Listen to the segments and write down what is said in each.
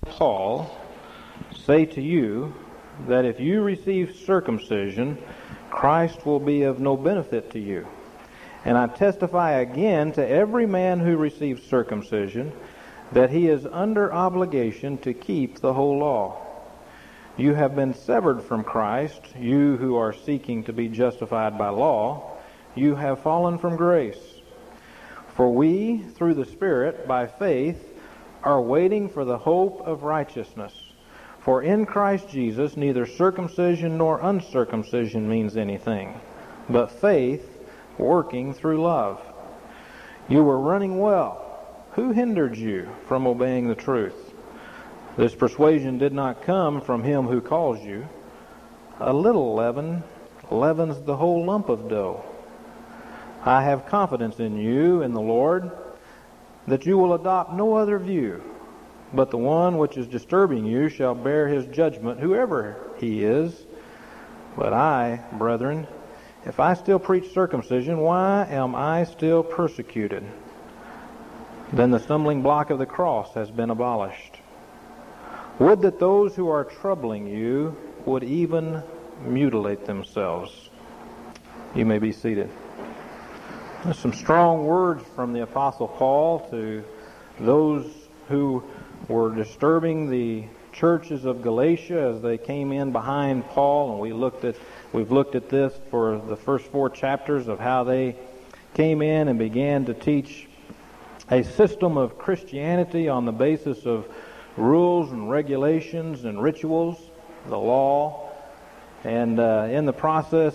Paul, say to you that if you receive circumcision, Christ will be of no benefit to you. And I testify again to every man who receives circumcision that he is under obligation to keep the whole law. You have been severed from Christ, you who are seeking to be justified by law. You have fallen from grace. For we, through the Spirit, by faith, are waiting for the hope of righteousness. For in Christ Jesus neither circumcision nor uncircumcision means anything, but faith working through love. You were running well. Who hindered you from obeying the truth? This persuasion did not come from him who calls you. A little leaven leavens the whole lump of dough. I have confidence in you, in the Lord, that you will adopt no other view, but the one which is disturbing you shall bear his judgment, whoever he is. But I, brethren, if I still preach circumcision, why am I still persecuted? Then the stumbling block of the cross has been abolished. Would that those who are troubling you would even mutilate themselves. You may be seated. There's some strong words from the Apostle Paul to those who were disturbing the churches of Galatia as they came in behind Paul, and we've looked at this for the first 4 chapters of how they came in and began to teach a system of Christianity on the basis of rules and regulations and rituals, the law, and in the process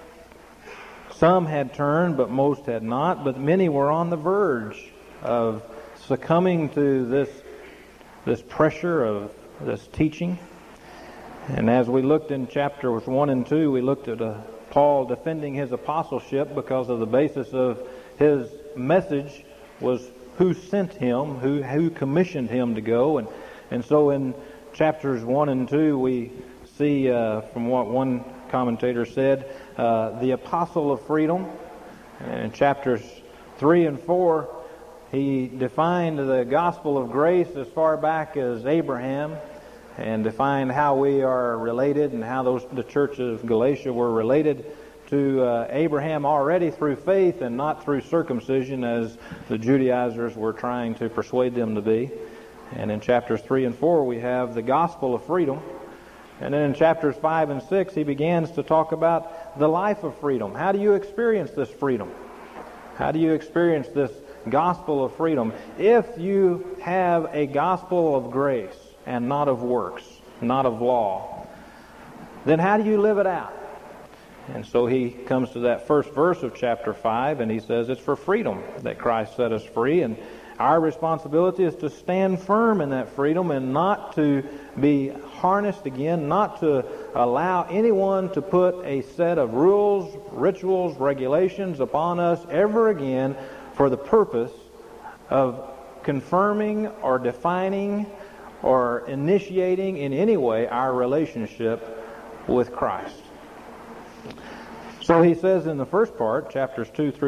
some had turned, but most had not, but many were on the verge of succumbing to this pressure of this teaching. And as we looked in chapters 1 and 2, we looked at Paul defending his apostleship because of the basis of his message was who sent him, who commissioned him to go. And so in chapters 1 and 2, we see from what one commentator said, the apostle of freedom. And in chapters 3 and 4, he defined the gospel of grace as far back as Abraham and defined how we are related and how the church of Galatia were related to Abraham already through faith and not through circumcision as the Judaizers were trying to persuade them to be. And in chapters 3 and 4 we have the gospel of freedom. And then in chapters 5 and 6 he begins to talk about the life of freedom. How do you experience this freedom? How do you experience this gospel of freedom? If you have a gospel of grace and not of works, not of law, then how do you live it out? And so he comes to that first verse of chapter 5 and he says it's for freedom that Christ set us free, and our responsibility is to stand firm in that freedom and not to be harnessed again, not to allow anyone to put a set of rules, rituals, regulations upon us ever again for the purpose of confirming or defining or initiating in any way our relationship with Christ. So he says in the first part, chapter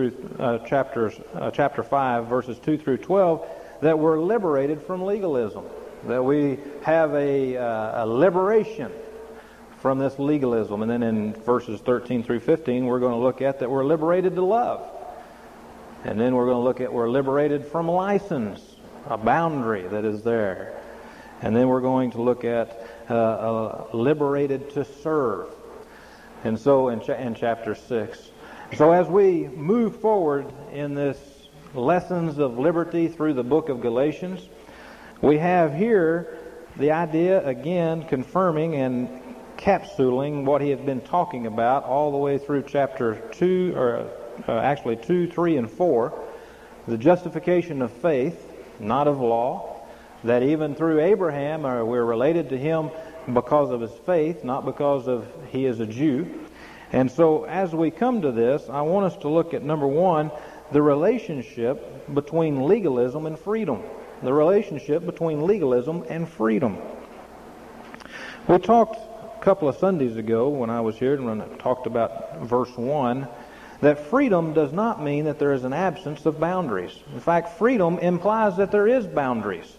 5, verses 2 through 12, that we're liberated from legalism, that we have a liberation from this legalism. And then in verses 13 through 15, we're going to look at that we're liberated to love. And then we're going to look at we're liberated from license, a boundary that is there. And then we're going to look at liberated to serve. And so in chapter 6. So as we move forward in this lessons of liberty through the book of Galatians, we have here the idea again confirming and capsuling what he has been talking about all the way through chapter 2, or actually 2, 3, and 4. The justification of faith, not of law. That even through Abraham we're related to him because of his faith, not because of he is a Jew. And so as we come to this, I want us to look at, number 1, the relationship between legalism and freedom. The relationship between legalism and freedom. We talked a couple of Sundays ago when I was here, when I talked about verse 1, that freedom does not mean that there is an absence of boundaries. In fact, freedom implies that there is boundaries.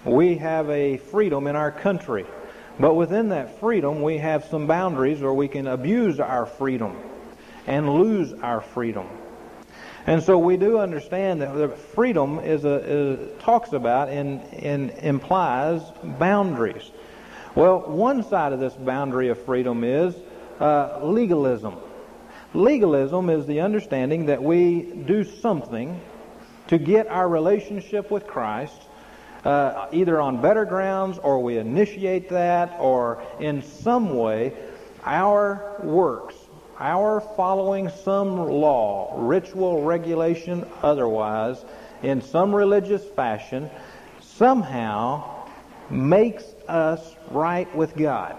We have a freedom in our country. But within that freedom, we have some boundaries where we can abuse our freedom and lose our freedom. And so we do understand that freedom talks about and implies boundaries. Well, one side of this boundary of freedom is legalism. Legalism is the understanding that we do something to get our relationship with Christ, either on better grounds, or we initiate that, or in some way our works, our following some law, ritual, regulation, otherwise, in some religious fashion, somehow makes us right with God.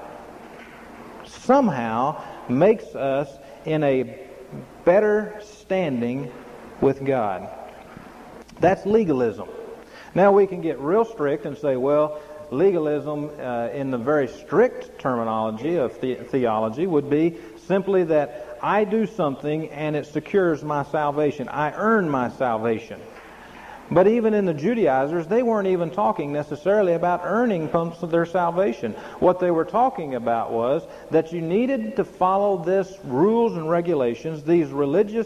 Somehow makes us in a better standing with God. That's legalism. Now we can get real strict and say, well, legalism in the very strict terminology of theology would be simply that I do something and it secures my salvation. I earn my salvation. But even in the Judaizers, they weren't even talking necessarily about earning their salvation. What they were talking about was that you needed to follow this rules and regulations, these religious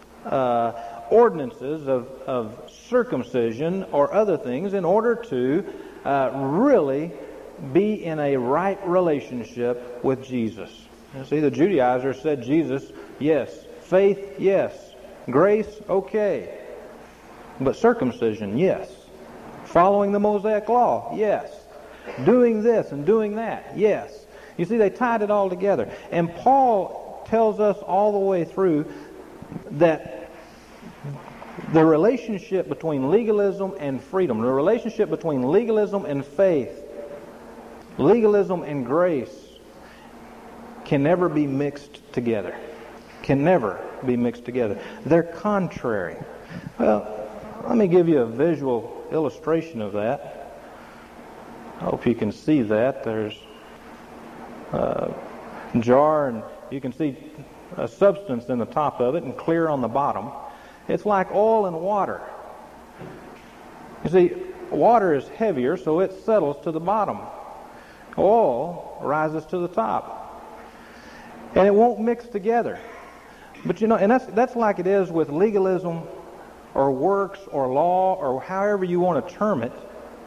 ordinances of circumcision or other things, in order to really be in a right relationship with Jesus. You see, the Judaizers said Jesus, yes. Faith, yes. Grace, okay. But circumcision, yes. Following the Mosaic law, yes. Doing this and doing that, yes. You see, they tied it all together. And Paul tells us all the way through that the relationship between legalism and freedom, the relationship between legalism and faith, legalism and grace, can never be mixed together. Can never be mixed together. They're contrary. Well, let me give you a visual illustration of that. I hope you can see that. There's a jar, and you can see a substance in the top of it and clear on the bottom. It's like oil and water. You see, water is heavier, so it settles to the bottom. Oil rises to the top. And it won't mix together. But you know, and that's like it is with legalism or works or law or however you want to term it,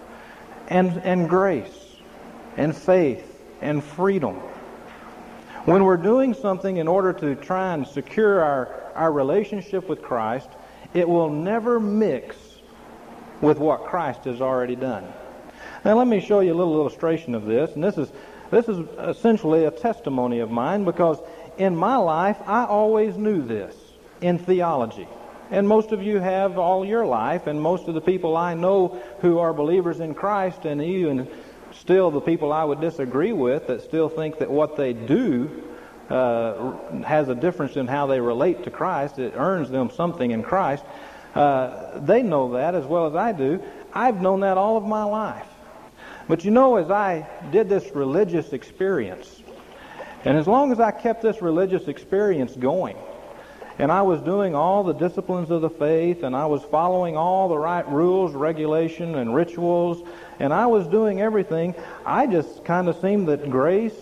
and grace and faith and freedom. When we're doing something in order to try and secure our relationship with Christ, it will never mix with what Christ has already done. Now let me show you a little illustration of this, and this is essentially a testimony of mine, because in my life I always knew this in theology. And most of you have all your life, and most of the people I know who are believers in Christ, and even still the people I would disagree with that still think that what they do has a difference in how they relate to Christ, it earns them something in Christ, they know that as well as I do. I've known that all of my life. But you know, as I did this religious experience, and as long as I kept this religious experience going, and I was doing all the disciplines of the faith, and I was following all the right rules, regulation, and rituals, and I was doing everything, I just kind of seemed that grace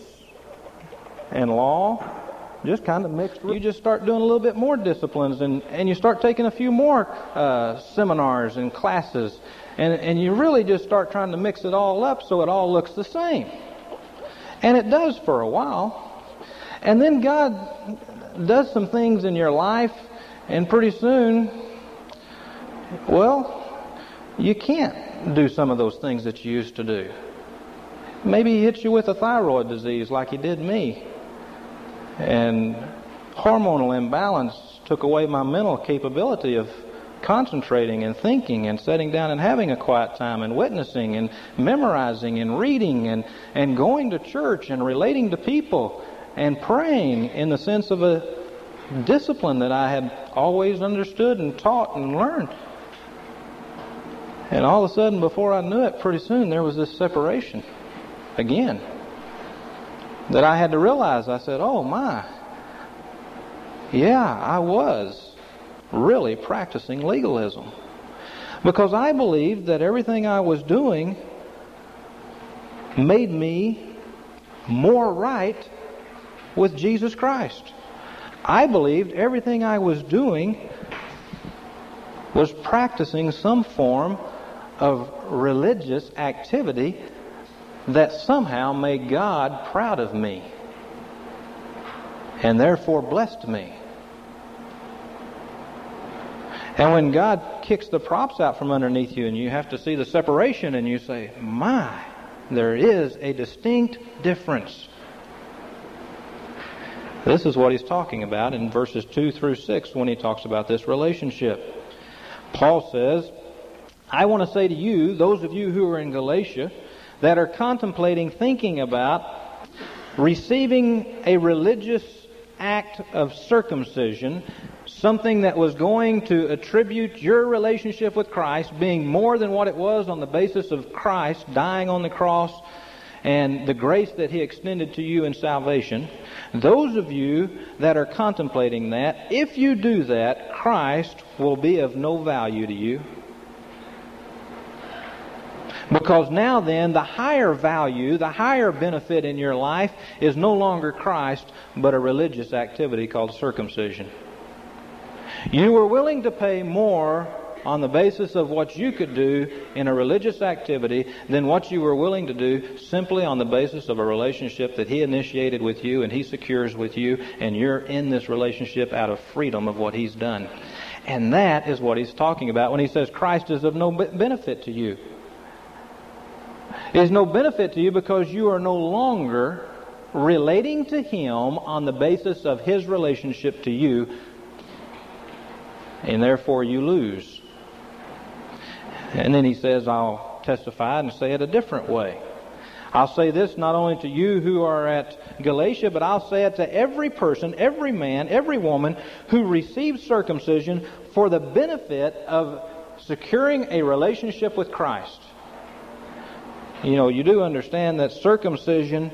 and law just kind of mixed. You just start doing a little bit more disciplines, and you start taking a few more seminars and classes, and you really just start trying to mix it all up so it all looks the same. And it does for a while. And then God does some things in your life, and pretty soon, well, you can't do some of those things that you used to do. Maybe He hits you with a thyroid disease like He did me. And hormonal imbalance took away my mental capability of concentrating and thinking and sitting down and having a quiet time and witnessing and memorizing and reading and going to church and relating to people and praying in the sense of a discipline that I had always understood and taught and learned. And all of a sudden, before I knew it, pretty soon there was this separation again that I had to realize. I said, oh my, yeah, I was really practicing legalism, because I believed that everything I was doing made me more right with Jesus Christ. I believed everything I was doing was practicing some form of religious activity that somehow made God proud of me and therefore blessed me. And when God kicks the props out from underneath you and you have to see the separation and you say, my, there is a distinct difference. This is what he's talking about in verses 2 through 6 when he talks about this relationship. Paul says, I want to say to you, those of you who are in Galatia, that are contemplating, thinking about receiving a religious act of circumcision, something that was going to attribute your relationship with Christ being more than what it was on the basis of Christ dying on the cross and the grace that He extended to you in salvation. Those of you that are contemplating that, if you do that, Christ will be of no value to you. Because now then, the higher value, the higher benefit in your life is no longer Christ, but a religious activity called circumcision. You were willing to pay more on the basis of what you could do in a religious activity than what you were willing to do simply on the basis of a relationship that He initiated with you and He secures with you, and you're in this relationship out of freedom of what He's done. And that is what He's talking about when He says Christ is of no benefit to you. It is no benefit to you because you are no longer relating to Him on the basis of His relationship to you, and therefore you lose. And then he says, I'll testify and say it a different way. I'll say this not only to you who are at Galatia, but I'll say it to every person, every man, every woman who receives circumcision for the benefit of securing a relationship with Christ. You know, you do understand that circumcision,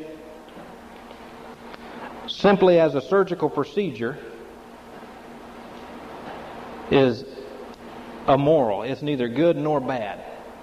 simply as a surgical procedure, is immoral. It's neither good nor bad.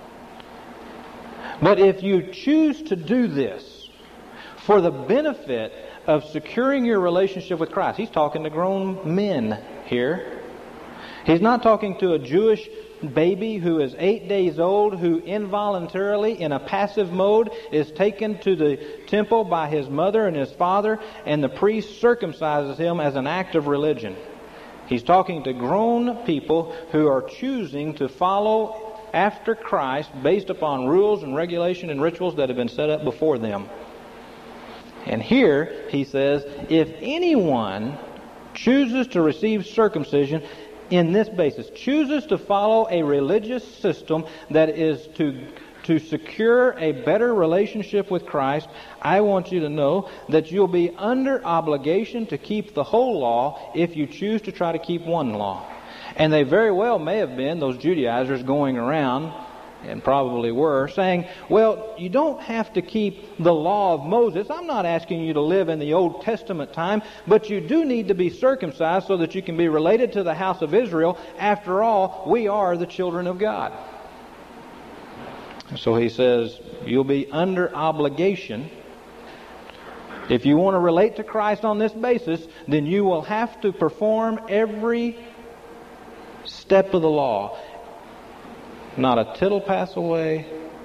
But if you choose to do this for the benefit of securing your relationship with Christ, he's talking to grown men here. He's not talking to a Jewish baby who is 8 days old, who involuntarily, in a passive mode, is taken to the temple by his mother and his father, and the priest circumcises him as an act of religion. He's talking to grown people who are choosing to follow after Christ based upon rules and regulation and rituals that have been set up before them. And here he says, if anyone chooses to receive circumcision in this basis, chooses to follow a religious system that is to secure a better relationship with Christ, I want you to know that you'll be under obligation to keep the whole law if you choose to try to keep one law. And they very well may have been, those Judaizers going around, and probably were, saying, well, you don't have to keep the law of Moses. I'm not asking you to live in the Old Testament time, but you do need to be circumcised so that you can be related to the house of Israel. After all, we are the children of God. So he says, you'll be under obligation. If you want to relate to Christ on this basis, then you will have to perform every step of the law. Not a tittle pass away,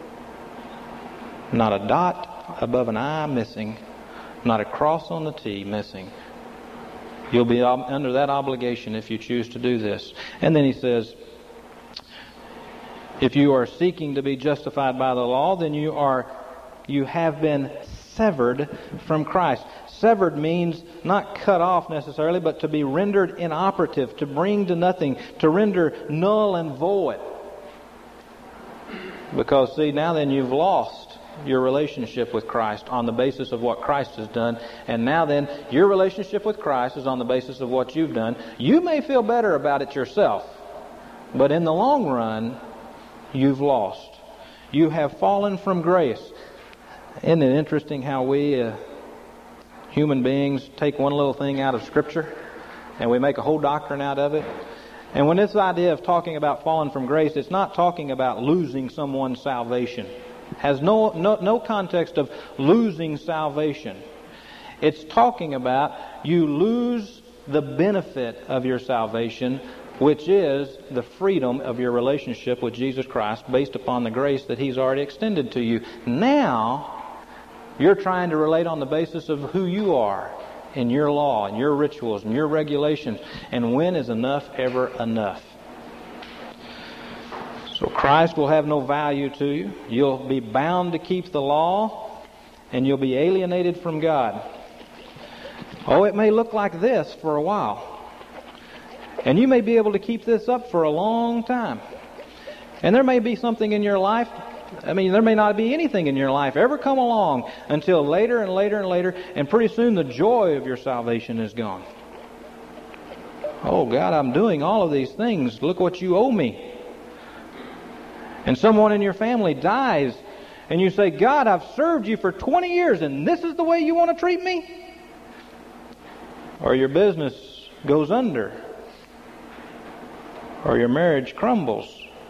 not a dot above an I missing, not a cross on the T missing. You'll be under that obligation if you choose to do this. And then he says, if you are seeking to be justified by the law, then you have been severed from Christ. Severed means not cut off necessarily, but to be rendered inoperative, to bring to nothing, to render null and void. Because, see, now then you've lost your relationship with Christ on the basis of what Christ has done. And now then, your relationship with Christ is on the basis of what you've done. You may feel better about it yourself, but in the long run, you've lost. You have fallen from grace. Isn't it interesting how we human beings take one little thing out of Scripture and we make a whole doctrine out of it? And when this idea of talking about falling from grace, it's not talking about losing someone's salvation. Has no context of losing salvation. It's talking about you lose the benefit of your salvation, which is the freedom of your relationship with Jesus Christ based upon the grace that He's already extended to you. Now, you're trying to relate on the basis of who you are in your law and your rituals and your regulations. And when is enough ever enough? So Christ will have no value to you. You'll be bound to keep the law, and you'll be alienated from God. Oh, it may look like this for a while. And you may be able to keep this up for a long time. And there may be something in your life, there may not be anything in your life ever come along until later and later and later, and pretty soon the joy of your salvation is gone. Oh, God, I'm doing all of these things. Look what you owe me. And someone in your family dies, and you say, God, I've served you for 20 years, and this is the way you want to treat me? Or your business goes under, or your marriage crumbles,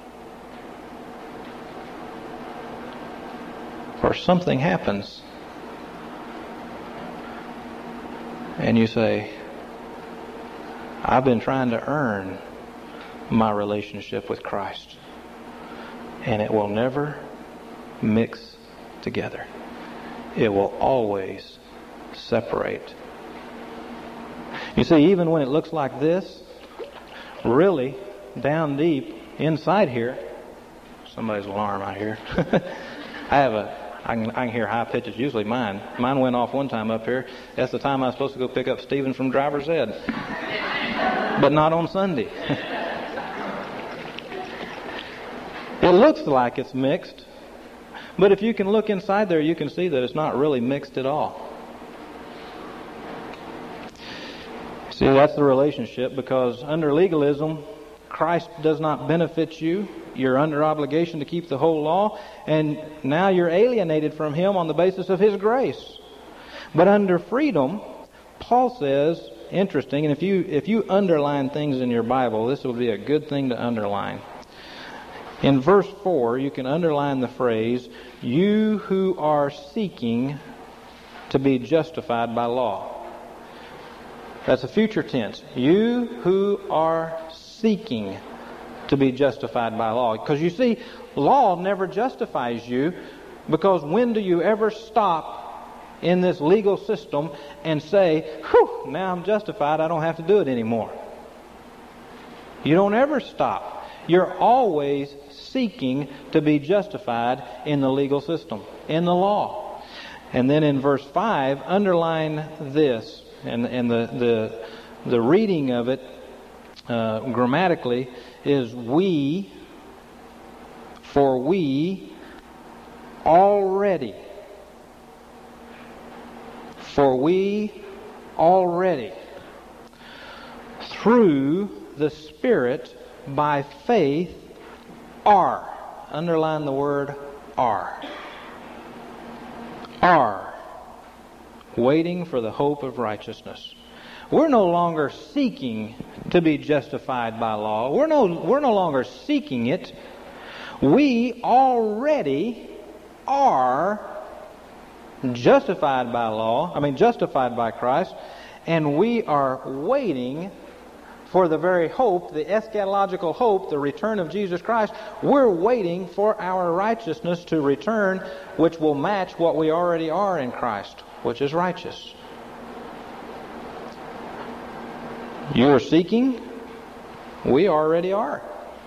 or something happens, and you say, I've been trying to earn my relationship with Christ, and it will never mix together. It will always separate. You see, even when it looks like this, really, down deep, inside here, somebody's alarm out here. I can hear high pitches, usually mine. Mine went off one time up here. That's the time I was supposed to go pick up Stephen from driver's ed. But not on Sunday. It looks like it's mixed, but if you can look inside there, you can see that it's not really mixed at all. See, that's the relationship, because under legalism, Christ does not benefit you. You're under obligation to keep the whole law, and now you're alienated from Him on the basis of His grace. But under freedom, Paul says, interesting, and if you underline things in your Bible, this will be a good thing to underline. In verse 4, you can underline the phrase, you who are seeking to be justified by law. That's a future tense. You who are seeking to be justified by law. Because you see, law never justifies you, because when do you ever stop in this legal system and say, whew, now I'm justified, I don't have to do it anymore? You don't ever stop. You're always seeking to be justified in the legal system, in the law. And then in verse 5, underline this. And the reading of it grammatically is we, for we already. For we already, through the Spirit, by faith, are. Underline the word are. Are. Waiting for the hope of righteousness. We're no longer seeking to be justified by law. We're no longer seeking it. We already are justified by law, justified by Christ, and we are waiting for the very hope, the eschatological hope, the return of Jesus Christ. We're waiting for our righteousness to return, which will match what we already are in Christ, which is righteous. You are seeking, we already are.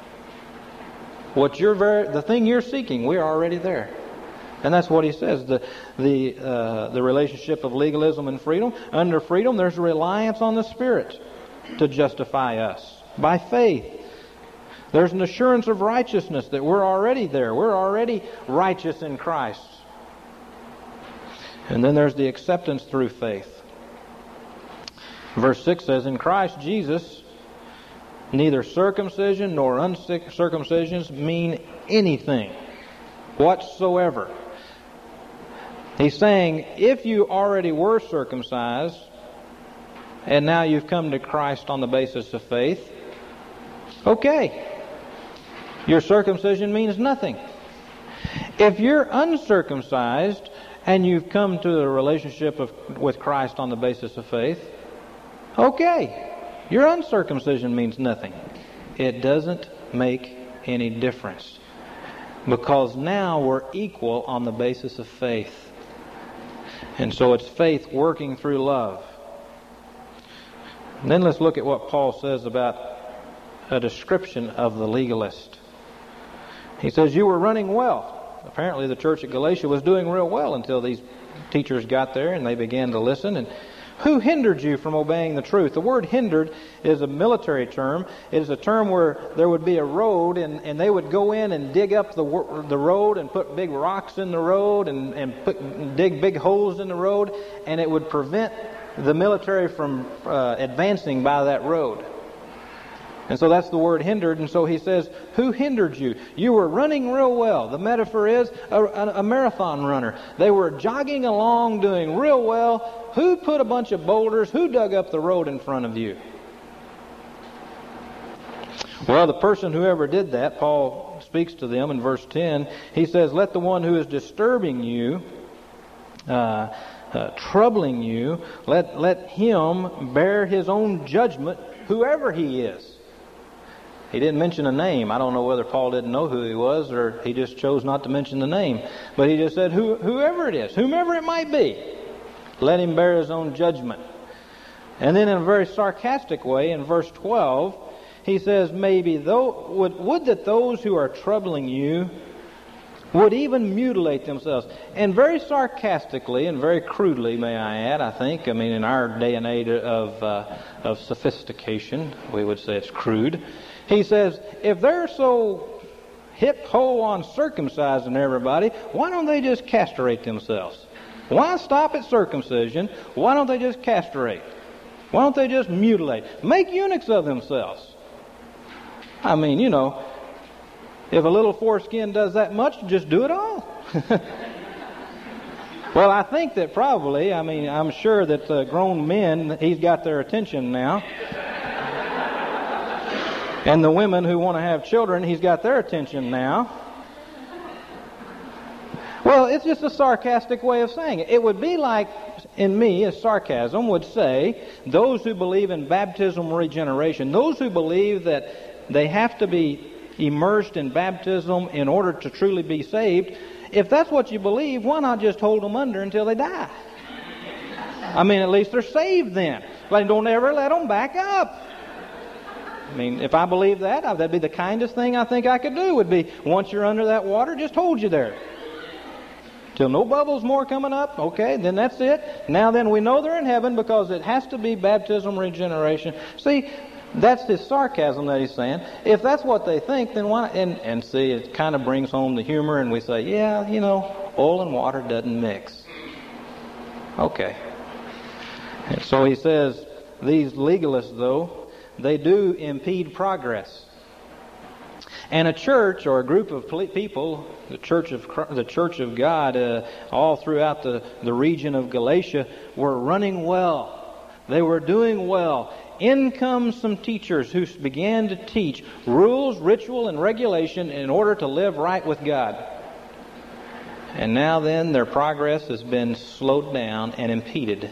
The thing you're seeking, we're already there. And that's what he says. The relationship of legalism and freedom. Under freedom, there's reliance on the Spirit to justify us by faith. There's an assurance of righteousness that we're already there. We're already righteous in Christ. And then there's the acceptance through faith. Verse 6 says, in Christ Jesus, neither circumcision nor uncircumcision mean anything whatsoever. He's saying, if you already were circumcised, and now you've come to Christ on the basis of faith, okay, your circumcision means nothing. If you're uncircumcised and you've come to a relationship with Christ on the basis of faith, okay, your uncircumcision means nothing. It doesn't make any difference, because now we're equal on the basis of faith. And so it's faith working through love. And then let's look at what Paul says about a description of the legalist. He says, you were running well. Apparently the church at Galatia was doing real well until these teachers got there and they began to listen. And who hindered you from obeying the truth? The word hindered is a military term. It is a term where there would be a road and they would go in and dig up the road and put big rocks in the road and dig big holes in the road, and it would prevent the military from advancing by that road. And so that's the word hindered. And so he says, who hindered you? You were running real well. The metaphor is a marathon runner. They were jogging along doing real well. Who put a bunch of boulders? Who dug up the road in front of you? Well, the person whoever did that, Paul speaks to them in verse 10. He says, let the one who is disturbing you, troubling you, let him bear his own judgment, whoever he is. He didn't mention a name. I don't know whether Paul didn't know who he was or he just chose not to mention the name. But he just said, whoever it is, whomever it might be, let him bear his own judgment. And then in a very sarcastic way, in verse 12, he says, maybe would that those who are troubling you would even mutilate themselves. And very sarcastically and very crudely, may I add, I think. I mean, in our day and age of sophistication, we would say it's crude. He says, if they're so hip-ho on circumcising everybody, why don't they just castrate themselves? Why stop at circumcision? Why don't they just castrate? Why don't they just mutilate? Make eunuchs of themselves. I mean, you know, if a little foreskin does that much, just do it all. Well, I think that probably, I'm sure that grown men, he's got their attention now. And the women who want to have children, he's got their attention now. Well, it's just a sarcastic way of saying it. It would be like, in me, as sarcasm would say, those who believe in baptismal regeneration, those who believe that they have to be immersed in baptism in order to truly be saved, if that's what you believe, why not just hold them under until they die? I mean, at least they're saved then. Like, don't ever let them back up. I mean, if I believe that, that'd be the kindest thing I think I could do, would be, once you're under that water, just hold you there. Till no bubbles more coming up, okay, then that's it. Now then, we know they're in heaven because it has to be baptism regeneration. See, that's the sarcasm that he's saying. If that's what they think, then why? And see, it kind of brings home the humor, and we say, yeah, you know, oil and water doesn't mix. Okay. And so he says, these legalists, though, they do impede progress. And a church or a group of people, the Church of God, all throughout the region of Galatia, were running well. They were doing well. In comes some teachers who began to teach rules, ritual, and regulation in order to live right with God. And now then, their progress has been slowed down and impeded.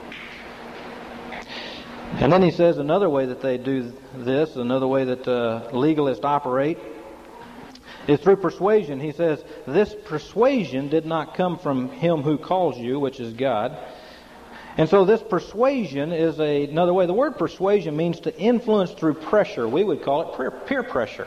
And then he says another way that they do this, another way that legalists operate, is through persuasion. He says, this persuasion did not come from him who calls you, which is God. And so this persuasion is another way. The word persuasion means to influence through pressure. We would call it peer pressure.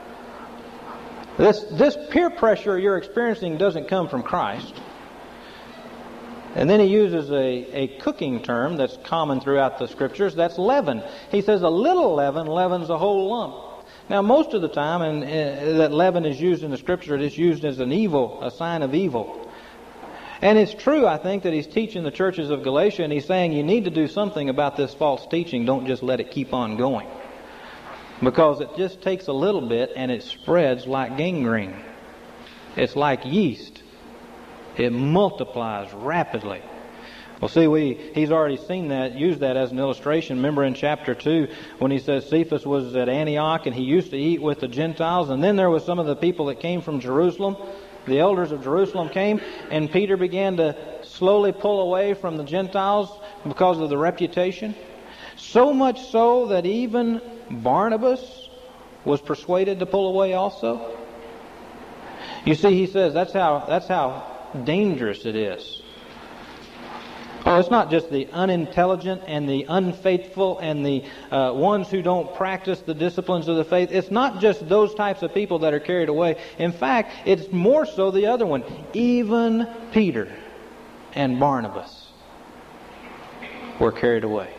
This peer pressure you're experiencing doesn't come from Christ. And then he uses a cooking term that's common throughout the Scriptures. That's leaven. He says a little leaven leavens a whole lump. Now, most of the time, and that leaven is used in the Scripture, it is used as a sign of evil. And it's true, I think, that he's teaching the churches of Galatia, and he's saying you need to do something about this false teaching. Don't just let it keep on going. Because it just takes a little bit, and it spreads like gangrene. It's like yeast. It multiplies rapidly. Well, see, he's already seen that, used that as an illustration. Remember in chapter 2 when he says Cephas was at Antioch and he used to eat with the Gentiles, and then there was some of the people that came from Jerusalem, the elders of Jerusalem came, and Peter began to slowly pull away from the Gentiles because of the reputation. So much so that even Barnabas was persuaded to pull away also. You see, he says that's how dangerous it is. Oh, it's not just the unintelligent and the unfaithful and the ones who don't practice the disciplines of the faith. It's not just those types of people that are carried away. In fact, it's more so the other one. Even Peter and Barnabas were carried away.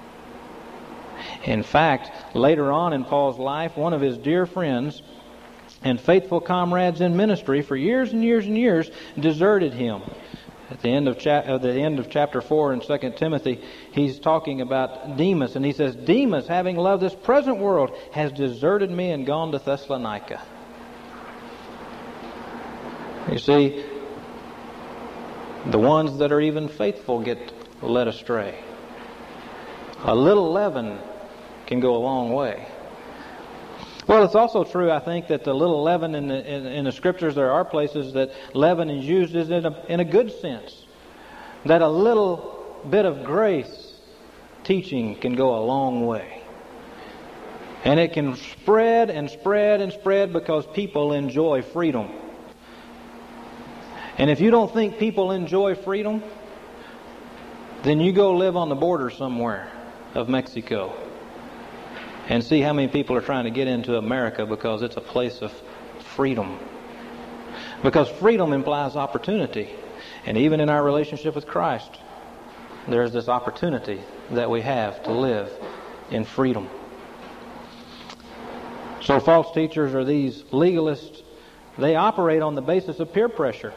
In fact, later on in Paul's life, one of his dear friends and faithful comrades in ministry for years and years and years deserted him. At the end of chapter 4 in 2 Timothy, he's talking about Demas, and he says, Demas, having loved this present world, has deserted me and gone to Thessalonica. You see, the ones that are even faithful get led astray. A little leaven can go a long way. Well, it's also true, I think, that the little leaven in the Scriptures, there are places that leaven is used in a good sense. That a little bit of grace teaching can go a long way. And it can spread and spread and spread because people enjoy freedom. And if you don't think people enjoy freedom, then you go live on the border somewhere of Mexico and see how many people are trying to get into America because it's a place of freedom. Because freedom implies opportunity. And even in our relationship with Christ, there's this opportunity that we have to live in freedom. So false teachers are these legalists. They operate on the basis of peer pressure.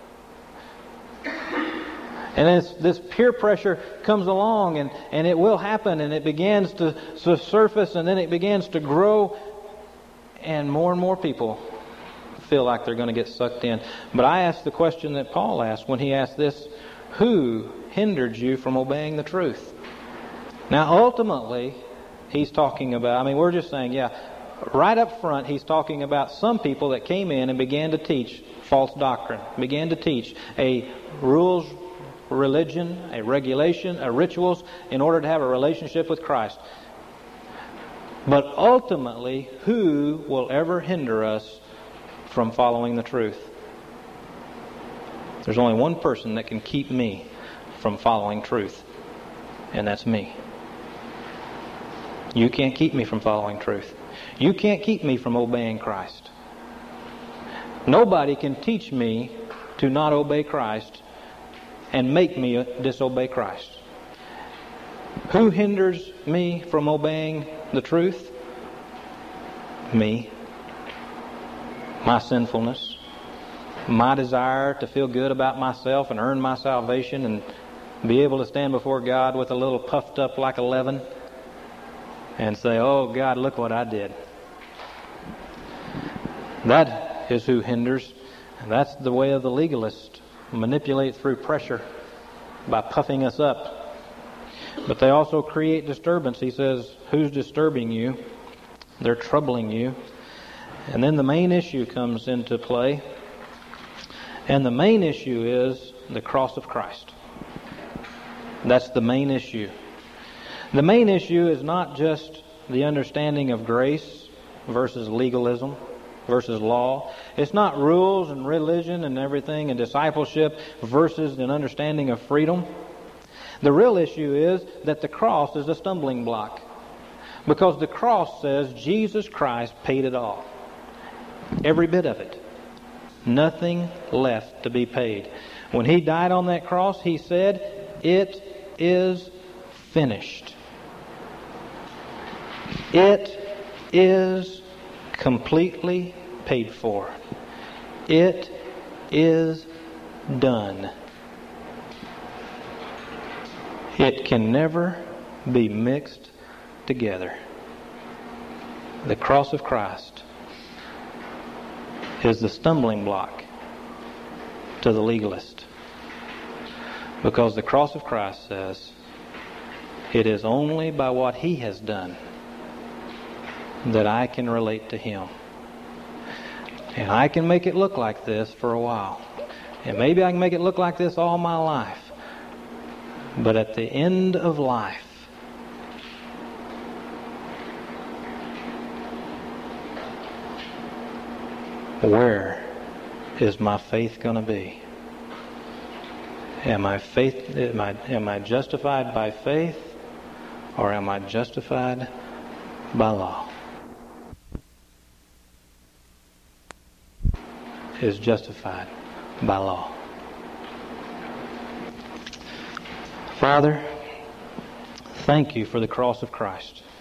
And this peer pressure comes along, and it will happen, and it begins to surface, and then it begins to grow, and more people feel like they're going to get sucked in. But I asked the question that Paul asked when he asked this, who hindered you from obeying the truth? Now, ultimately, he's talking about, we're just saying, right up front, he's talking about some people that came in and began to teach false doctrine, began to teach a rules religion, a regulation, a rituals in order to have a relationship with Christ. But ultimately, who will ever hinder us from following the truth? There's only one person that can keep me from following truth, and that's me. You can't keep me from following truth. You can't keep me from obeying Christ. Nobody can teach me to not obey Christ and make me disobey Christ. Who hinders me from obeying the truth? Me. My sinfulness. My desire to feel good about myself and earn my salvation and be able to stand before God with a little puffed up like a leaven and say, oh God, look what I did. That is who hinders. And that's the way of the legalist. Manipulate through pressure by puffing us up. But they also create disturbance. He says, who's disturbing you? They're troubling you. And then the main issue comes into play. And the main issue is the cross of Christ. That's the main issue. The main issue is not just the understanding of grace versus legalism versus law. It's not rules and religion and everything and discipleship versus an understanding of freedom. The real issue is that the cross is a stumbling block. Because the cross says Jesus Christ paid it all. Every bit of it. Nothing left to be paid. When He died on that cross, He said, it is finished. It is completely paid for. It is done. It can never be mixed together. The cross of Christ is the stumbling block to the legalist. Because the cross of Christ says, it is only by what He has done that I can relate to Him. And I can make it look like this for a while. And maybe I can make it look like this all my life. But at the end of life, where is my faith going to be? Am I justified by faith, or am I justified by law? Is justified by law. Father, thank you for the cross of Christ.